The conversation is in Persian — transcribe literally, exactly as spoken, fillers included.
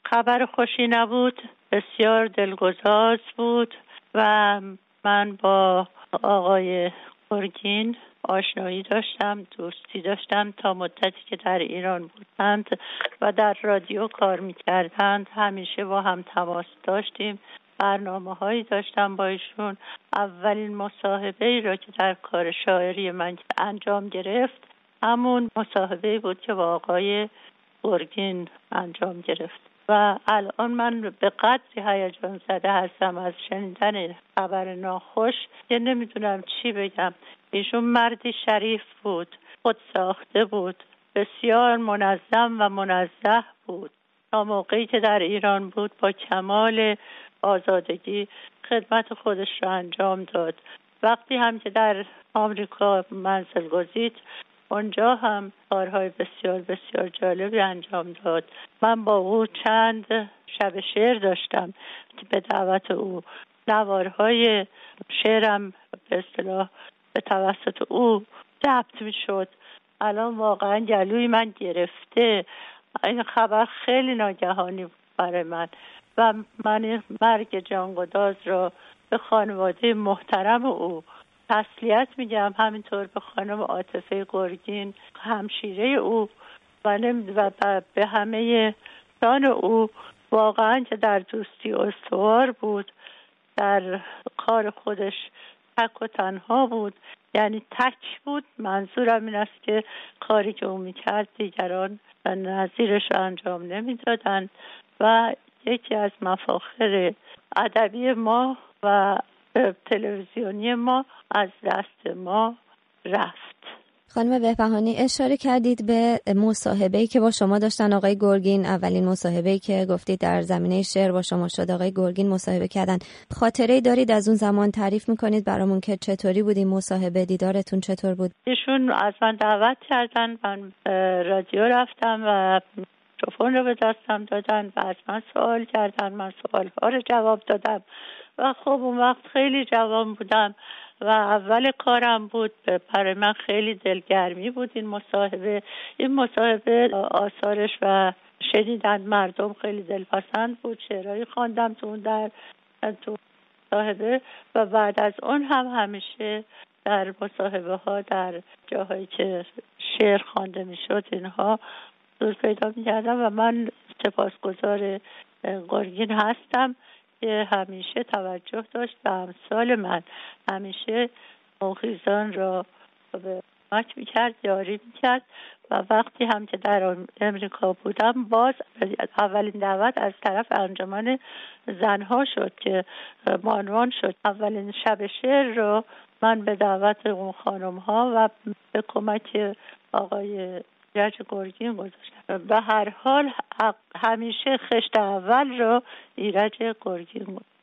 خبر خوشی نبود، بسیار دلگذار بود و من با آقای گرگین آشنایی داشتم، دوستی داشتم تا مدتی که در ایران بودند و در رادیو کار میکردند. همیشه با هم تماس داشتیم، برنامه هایی داشتم با ایشون. اولین مصاحبه ای را که در کار شاعری من انجام گرفت همون مصاحبه بود که با آقای گرگین انجام گرفت و الان من به قدری هیجان زده هستم از شنیدن خبر ناخوش که نمیدونم چی بگم. ایشون مردی شریف بود، خود ساخته بود، بسیار منظم و منزه بود. تا موقعی که در ایران بود با کمال آزادگی خدمت خودش را انجام داد. وقتی هم که در آمریکا منزل گزید اونجا هم کارهای بسیار بسیار جالبی انجام داد. من با او چند شب شعر داشتم که به دعوت او نوارهای شعرم به اصطلاح به توسط او ضبط می شد. الان واقعا گلوی من گرفته. این خبر خیلی ناگهانی بود برای من و من مرگ جانگداز را به خانواده محترم او تسلیت میگم، همینطور به خانم عاطفه گرگین همشیره او و به همه دان او واقعا که در دوستی استوار بود، در کار خودش تک و تنها بود. یعنی تک بود، منظورم این است که کاری که او میکرد دیگران نظیرش رو انجام نمیدادن و یکی از مفاخر ادبی ما و تلویزیونی ما از دست ما رفت. خانم بهبهانی اشاره کردید به مصاحبه‌ای که با شما داشتن آقای گرگین، اولین مصاحبه‌ای که گفتید در زمینه شعر با شما شد. آقای گرگین مصاحبه کردن. خاطره‌ای دارید از اون زمان؟ تعریف می‌کنید برامون که چطوری بود این مصاحبه؟ دیدارتون چطور بود؟ ایشون از من دعوت کردن، من رادیو رفتم و میکروفون رو به دستم دادن و از من سوال کردن. من سوال‌ها رو جواب دادم و خب اون وقت خیلی جوان بودم و اول کارم بود. برای من خیلی دلگرمی بود این مصاحبه. این مصاحبه آثارش و شنیدن مردم خیلی دلپسند بود. شعرهایی خواندم تو اون در تو مصاحبه و بعد از اون هم همیشه در مصاحبه ها در جاهایی که شعر خوانده میشد اینها حضور پیدا میکردم و من سپاسگزار گرگین هستم که همیشه توجه داشت به امثال من، همیشه موخیزان را به کمک میکرد، یاری میکرد و وقتی هم که در امریکا بودم باز اولین دعوت از طرف انجمن زنها شد که مانوان شد. اولین شب شعر رو من به دعوت اون خانم ها و به کمک آقای ایرج گرگین گذاشتم. به هر حال همیشه خشت اول رو ایرج گرگین بود.